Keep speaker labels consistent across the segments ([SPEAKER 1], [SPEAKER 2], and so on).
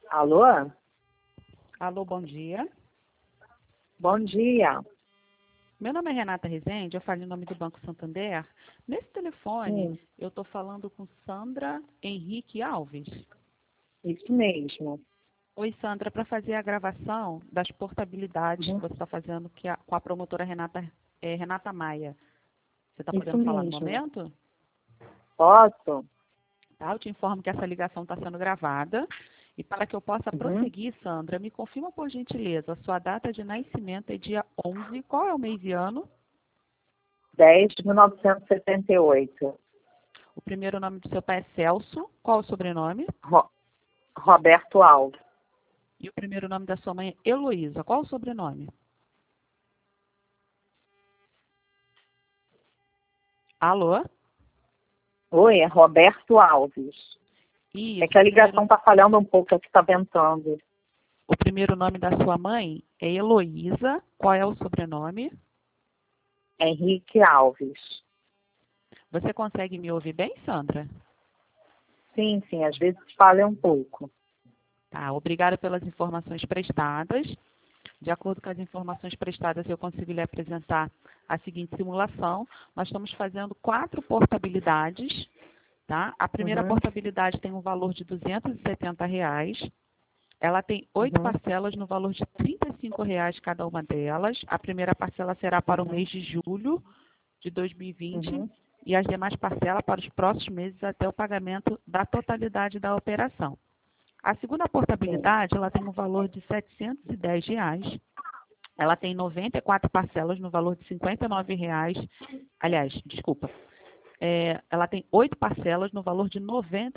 [SPEAKER 1] Alô?
[SPEAKER 2] Alô, bom dia.
[SPEAKER 1] Bom dia.
[SPEAKER 2] Meu nome é Renata Rezende, eu falo em nome do Banco Santander. Nesse telefone,
[SPEAKER 1] Sim,
[SPEAKER 2] eu estou falando com Sandra Henrique Alves.
[SPEAKER 1] isso mesmo.
[SPEAKER 2] Oi, Sandra, para fazer a gravação das portabilidades que
[SPEAKER 1] Uhum.
[SPEAKER 2] você está fazendo com a promotora Renata Maia. Você está
[SPEAKER 1] Isso
[SPEAKER 2] podendo falar no
[SPEAKER 1] mesmo.
[SPEAKER 2] momento?
[SPEAKER 1] Posso?
[SPEAKER 2] Tá, eu te informo que essa ligação está sendo gravada. E para que eu possa
[SPEAKER 1] Uhum.
[SPEAKER 2] prosseguir, Sandra, me confirma por gentileza, a sua data de nascimento é dia 11. Qual é o mês e ano?
[SPEAKER 1] 10 de 1978.
[SPEAKER 2] O primeiro nome do seu pai é Celso. Qual o sobrenome?
[SPEAKER 1] Roberto Alves.
[SPEAKER 2] E o primeiro nome da sua mãe é Heloísa. Qual o sobrenome? Alô?
[SPEAKER 1] Oi, é Roberto Alves. É
[SPEAKER 2] Isso.
[SPEAKER 1] que a ligação está falhando um pouco, aqui está ventando.
[SPEAKER 2] O primeiro nome da sua mãe é Heloísa. Qual é o sobrenome?
[SPEAKER 1] Henrique Alves.
[SPEAKER 2] Você consegue me ouvir bem, Sandra?
[SPEAKER 1] Sim, sim, às vezes falha um pouco.
[SPEAKER 2] Tá, obrigada pelas informações prestadas. De acordo com as informações prestadas, eu consigo lhe apresentar a seguinte simulação. Nós estamos fazendo 4 portabilidades, tá? A primeira
[SPEAKER 1] Uhum.
[SPEAKER 2] portabilidade tem um valor de R$ 270. Ela tem 8
[SPEAKER 1] Uhum.
[SPEAKER 2] parcelas no valor de R$ 35 cada uma delas. A primeira parcela será para o
[SPEAKER 1] Uhum.
[SPEAKER 2] mês de julho de 2020
[SPEAKER 1] Uhum.
[SPEAKER 2] e as demais parcelas para os próximos meses até o pagamento da totalidade da operação. A segunda
[SPEAKER 1] Sim.
[SPEAKER 2] portabilidade, ela tem um valor de R$ 710. Ela tem 94 parcelas no valor de R$ 59. Aliás, desculpa. Ela tem 8 parcelas no valor de R$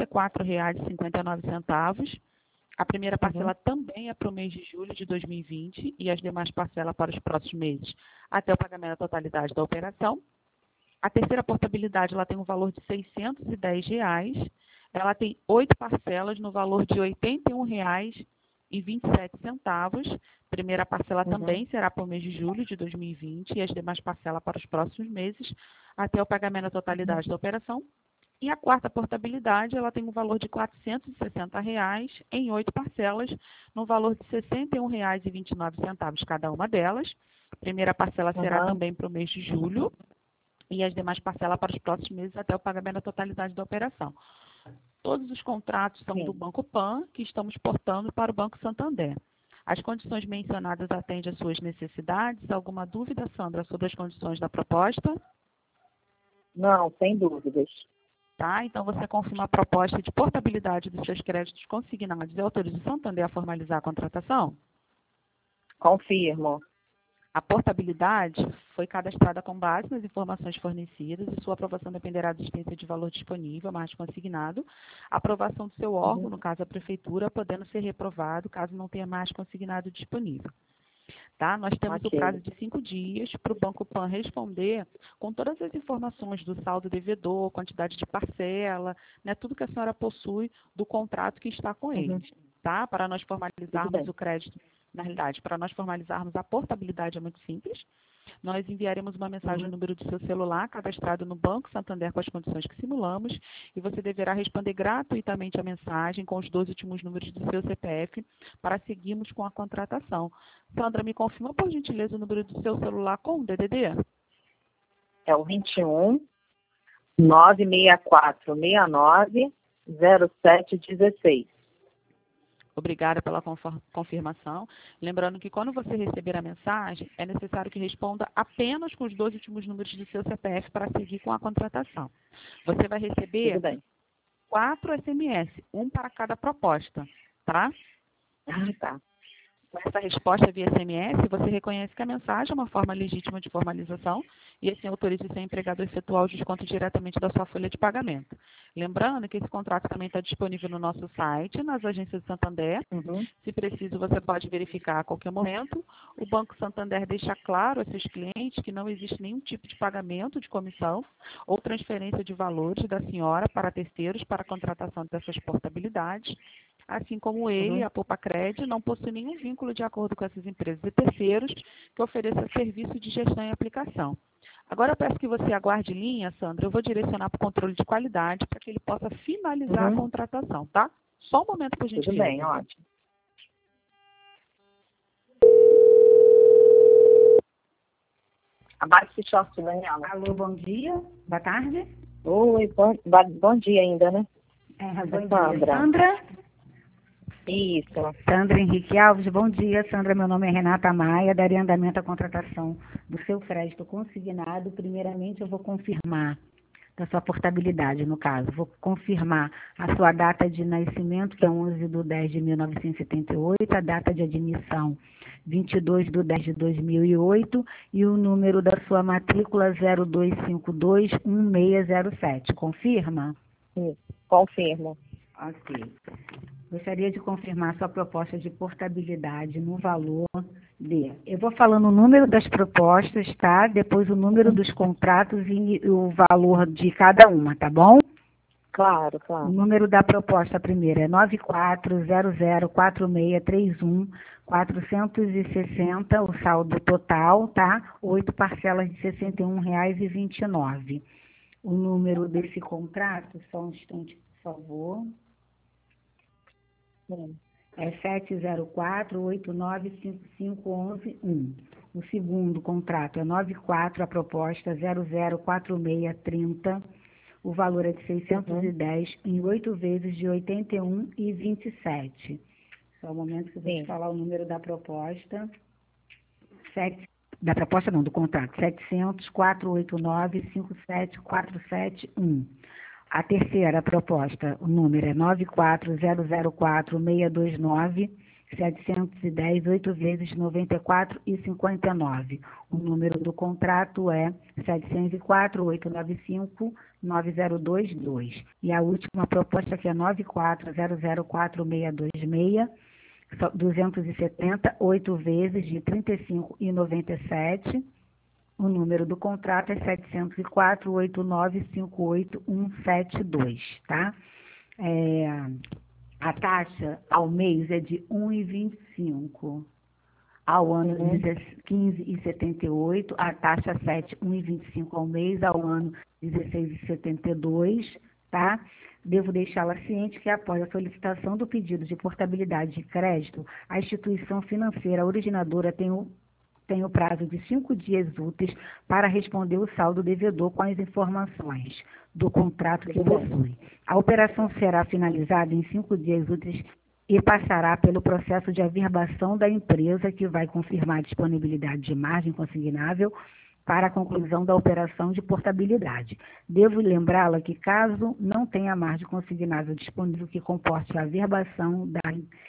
[SPEAKER 2] 94,59. A primeira
[SPEAKER 1] Uhum.
[SPEAKER 2] parcela também é para o mês de julho de 2020 e as demais parcelas para os próximos meses, até o pagamento da totalidade da operação. A terceira portabilidade ela tem um valor de R$ 610. Ela tem 8 parcelas no valor de R$ 81,27. Primeira parcela
[SPEAKER 1] Uhum.
[SPEAKER 2] também será para o mês de julho de 2020 e as demais parcelas para os próximos meses, até o pagamento da
[SPEAKER 1] Uhum.
[SPEAKER 2] totalidade da operação. E a quarta portabilidade, ela tem um valor de R$ 460 em 8 parcelas, no valor de R$ 61,29 cada uma delas. A primeira parcela será
[SPEAKER 1] Uhum.
[SPEAKER 2] também para o mês de julho e as demais parcelas para os próximos meses até o pagamento da totalidade da operação. Todos os contratos são do
[SPEAKER 1] Sim.
[SPEAKER 2] Banco Pan, que estamos portando para o Banco Santander. As condições mencionadas atendem às suas necessidades. Alguma dúvida, Sandra, sobre as condições da proposta?
[SPEAKER 1] Não, sem dúvidas.
[SPEAKER 2] Tá? Então, você confirma a proposta de portabilidade dos seus créditos consignados e autoriza o Santander a formalizar a contratação?
[SPEAKER 1] Confirmo.
[SPEAKER 2] A portabilidade foi cadastrada com base nas informações fornecidas e sua aprovação dependerá da existência de valor disponível, mais consignado. A aprovação do seu órgão,
[SPEAKER 1] Uhum.
[SPEAKER 2] no caso a prefeitura, podendo ser reprovado caso não tenha mais consignado disponível. Tá? Nós temos o
[SPEAKER 1] Ok.
[SPEAKER 2] prazo de 5 dias para o Banco Pan responder com todas as informações do saldo devedor, quantidade de parcela, né, tudo que a senhora possui do contrato que está com
[SPEAKER 1] Uhum.
[SPEAKER 2] eles. Tá? Para nós
[SPEAKER 1] Tudo
[SPEAKER 2] formalizarmos
[SPEAKER 1] bem.
[SPEAKER 2] o crédito, na realidade, para nós formalizarmos a portabilidade é muito simples. Nós enviaremos uma mensagem no
[SPEAKER 1] Uhum.
[SPEAKER 2] número do seu celular, cadastrado no Banco Santander com as condições que simulamos, e você deverá responder gratuitamente a mensagem com os 2 últimos números do seu CPF para seguirmos com a contratação. Sandra, me confirma, por gentileza, o número do seu celular com o DDD?
[SPEAKER 1] É o 21 96469 0716.
[SPEAKER 2] Obrigada pela confirmação. Lembrando que quando você receber a mensagem, é necessário que responda apenas com os 2 últimos números do seu CPF para seguir com a contratação. Você vai
[SPEAKER 1] Tudo
[SPEAKER 2] receber
[SPEAKER 1] bem.
[SPEAKER 2] 4 SMS, um para cada proposta, tá?
[SPEAKER 1] Ah, tá.
[SPEAKER 2] Com essa resposta via SMS, você reconhece que a mensagem é uma forma legítima de formalização e assim autoriza o seu empregador a efetuar o desconto diretamente da sua folha de pagamento. Lembrando que esse contrato também está disponível no nosso site, nas agências de Santander.
[SPEAKER 1] Uhum.
[SPEAKER 2] Se preciso, você pode verificar a qualquer momento. O Banco Santander deixa claro a seus clientes que não existe nenhum tipo de pagamento de comissão ou transferência de valores da senhora para terceiros para a contratação dessas portabilidades. Assim como ele,
[SPEAKER 1] Uhum.
[SPEAKER 2] a Poupa-Cred, não possui nenhum vínculo de acordo com essas empresas e terceiros que ofereçam serviço de gestão e aplicação. Agora eu peço que você aguarde em linha, Sandra. Eu vou direcionar para o controle de qualidade para que ele possa finalizar a
[SPEAKER 1] Uhum.
[SPEAKER 2] contratação, tá? Só um momento, por
[SPEAKER 1] Tudo bem,
[SPEAKER 2] gentileza.
[SPEAKER 1] ótimo. Abaixo de short, Daniela.
[SPEAKER 3] Alô, bom dia, boa tarde.
[SPEAKER 1] Oi, bom dia ainda, né?
[SPEAKER 3] Bom
[SPEAKER 1] Sandra.
[SPEAKER 3] dia, Sandra.
[SPEAKER 1] Isso.
[SPEAKER 3] Sandra Henrique Alves, bom dia, Sandra, meu nome é Renata Maia, darei andamento à contratação do seu crédito consignado. Primeiramente, eu vou confirmar da sua portabilidade, no caso. Vou confirmar a sua data de nascimento, que é 11/10/1978, a data de admissão, 22/10/2008, e o número da sua matrícula, 02521607. Confirma?
[SPEAKER 1] Sim, confirmo.
[SPEAKER 3] Ok. Gostaria de confirmar sua proposta de portabilidade no valor de... Eu vou falando o número das propostas, tá? Depois o número dos contratos e o valor de cada uma, tá bom?
[SPEAKER 1] Claro.
[SPEAKER 3] O número da proposta primeira é 94004031-460, o saldo total, tá? 8 parcelas de R$ 61,29. O número desse contrato, só um instante, por favor. É 704-895511-1. O segundo contrato é 94, a proposta 004630. O valor é de 610 em 8 vezes de 81,27. Só um momento que eu vou te falar o número da proposta. Da proposta não, do contrato. 700-489-57471. A terceira proposta, o número é 94004-629, 710, 8 vezes 94,59. O número do contrato é 704-895-9022. E a última proposta, que é 94004-626, 270, 8 vezes de 35,97. O número do contrato é 704-8958-172, tá? A taxa ao mês é de 1,25. Ao ano, 15,78. A taxa 7, 1,25 ao mês. Ao ano, 16,72, tá? Devo deixá-la ciente que, após a solicitação do pedido de portabilidade de crédito, a instituição financeira originadora tem o prazo de 5 dias úteis para responder o saldo devedor com as informações do contrato que possui. A operação será finalizada em 5 dias úteis e passará pelo processo de averbação da empresa, que vai confirmar a disponibilidade de margem consignável para a conclusão da operação de portabilidade. Devo lembrá-la que, caso não tenha margem consignável disponível que comporte a averbação da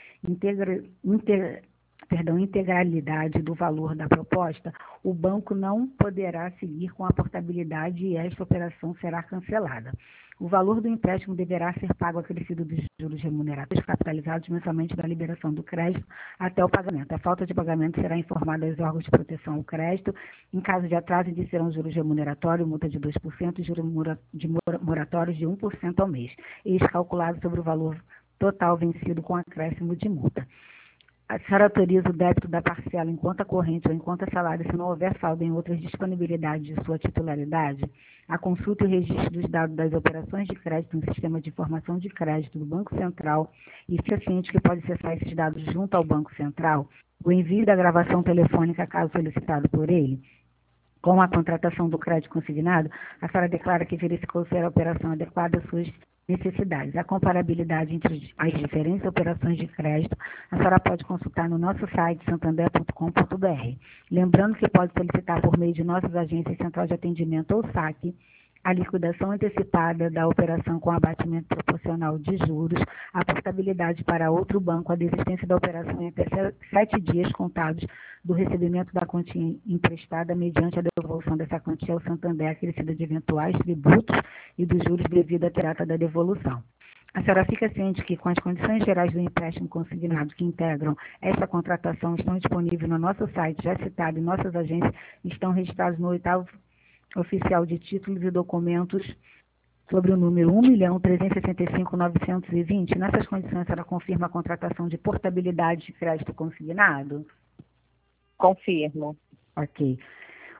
[SPEAKER 3] integralidade do valor da proposta, o banco não poderá seguir com a portabilidade e esta operação será cancelada. O valor do empréstimo deverá ser pago acrescido dos juros remunerados capitalizados mensalmente da liberação do crédito até o pagamento. A falta de pagamento será informada aos órgãos de proteção ao crédito. Em caso de atraso, iniciarão juros remuneratórios, multa de 2% e juros moratórios de 1% ao mês, eles calculados sobre o valor total vencido com acréscimo de multa. A senhora autoriza o débito da parcela em conta corrente ou em conta salário se não houver saldo em outras disponibilidades de sua titularidade. A consulta e o registro dos dados das operações de crédito no sistema de informação de crédito do Banco Central e fica ciente que pode acessar esses dados junto ao Banco Central. O envio da gravação telefônica, caso solicitado por ele. Com a contratação do crédito consignado, a senhora declara que verificou ser a operação adequada às suas necessidades. A comparabilidade entre as diferentes operações de crédito, a senhora pode consultar no nosso site santander.com.br. Lembrando que pode solicitar por meio de nossas agências Central de Atendimento ou SAC a liquidação antecipada da operação com abatimento proporcional de juros, a portabilidade para outro banco, a desistência da operação em até 7 dias contados do recebimento da quantia emprestada mediante a devolução dessa quantia ao Santander, acrescida de eventuais tributos e dos juros devido à data da devolução. A senhora fica ciente que, com as condições gerais do empréstimo consignado que integram esta contratação, estão disponíveis no nosso site, já citado, e nossas agências estão registradas no 8º Oficial de Títulos e Documentos sobre o número 1.365.920. Nessas condições, ela confirma a contratação de portabilidade de crédito consignado?
[SPEAKER 1] Confirmo.
[SPEAKER 3] Ok.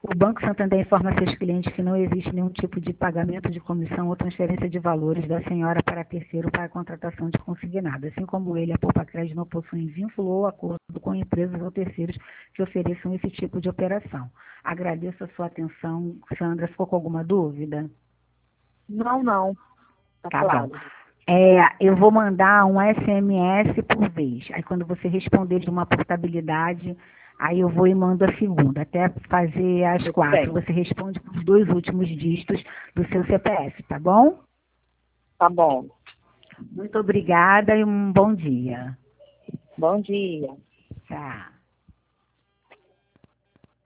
[SPEAKER 3] O Banco Santander informa a seus clientes que não existe nenhum tipo de pagamento de comissão ou transferência de valores da senhora para terceiro para a contratação de consignado. Assim como ele, a Poupa Crédito não possui vínculo ou acordo com empresas ou terceiros que ofereçam esse tipo de operação. Agradeço a sua atenção. Sandra, ficou com alguma dúvida?
[SPEAKER 1] Não. Tá claro.
[SPEAKER 3] Bom. Eu vou mandar um SMS por vez. Aí quando você responder de uma portabilidade, aí eu vou e mando a segunda, até fazer as 4. Você responde com os 2 últimos dígitos do seu CPF, tá bom?
[SPEAKER 1] Tá bom.
[SPEAKER 3] Muito obrigada e um bom dia.
[SPEAKER 1] Bom dia.
[SPEAKER 3] Tchau.